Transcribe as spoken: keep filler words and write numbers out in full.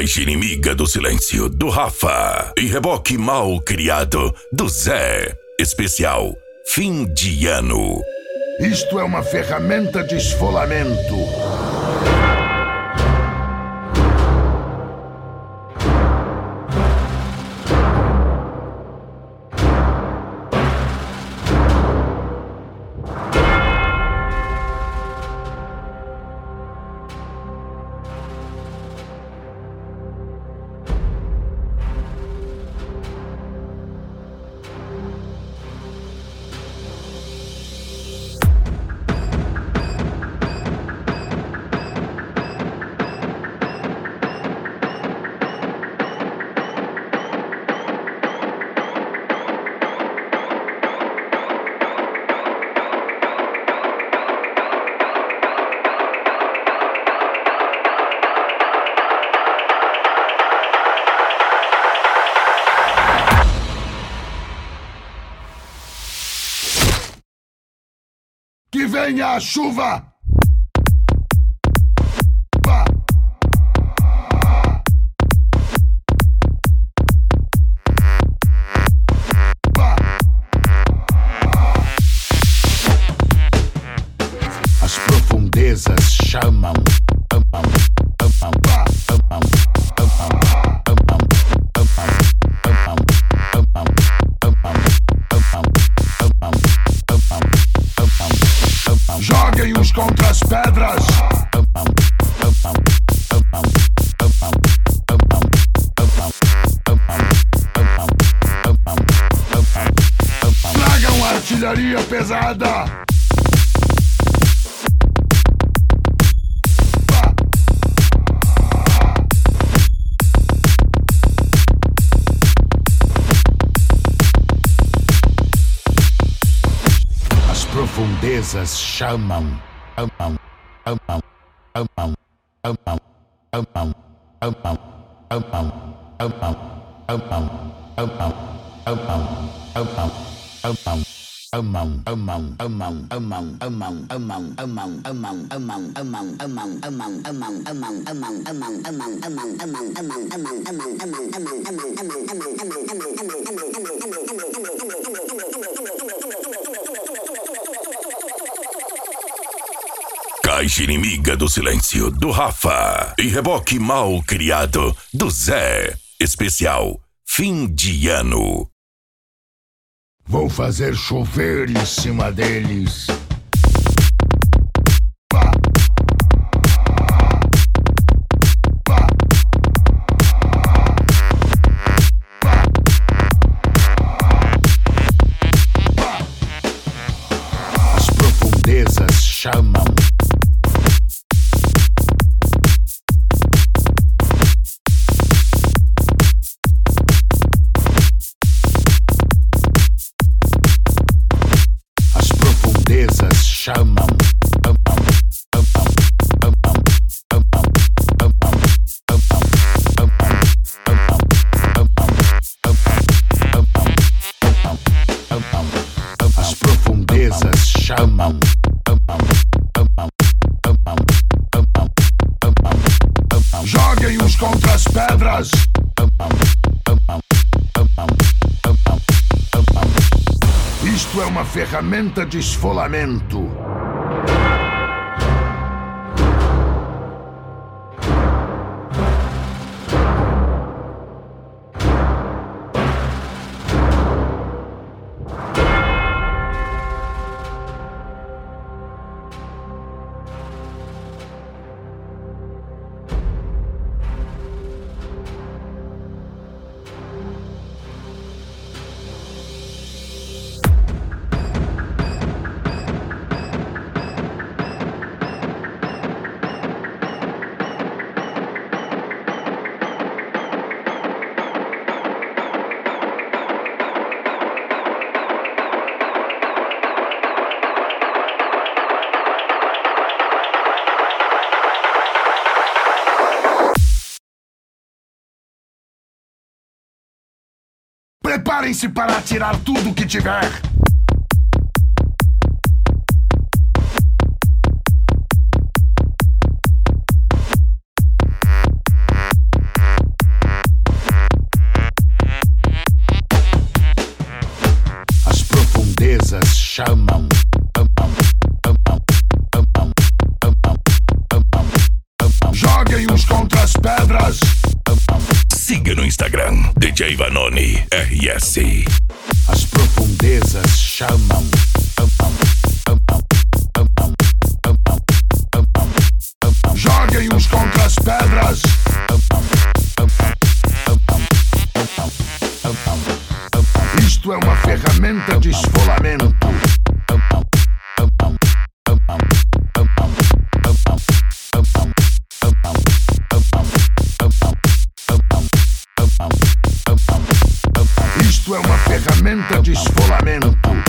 Caixa Inimiga do Silêncio, do Rafa. E Reboque Mal Criado, do Zé. Especial Fim de Ano. Isto é uma ferramenta de esfolamento. Que venha a chuva! Pá. Pá. As profundezas chamam. Joguem-os contra as pedras. Tragam artilharia pesada. As profundezas chamam. Amam, amam, amam, amam, amam, amam, amam, amam, amam, amam, amam, amam, amam. Amam, amam, amam, amam, amam, amam, amam, amam, amam, amam, amam, amam, amam, amam, amam, amam, amam, amam, amam, Caixa Inimiga do Silêncio, do Rafa. E Reboque Mal Criado, do Zé. Especial Fim de Ano. Vou fazer chover em cima deles. As profundezas chamam. Chamam. As profundezas chamam. Joguem-os contra as pedras. Isto é uma ferramenta de esfolamento. Preparem-se para atirar tudo o que tiver. chamam. Joguem uns contra as pedras. Siga no Instagram, D J Vanoni R S. As profundezas chamam. Joguem uns contra as pedras. Isto é uma ferramenta de esfolamento. Isto é uma ferramenta de esfolamento.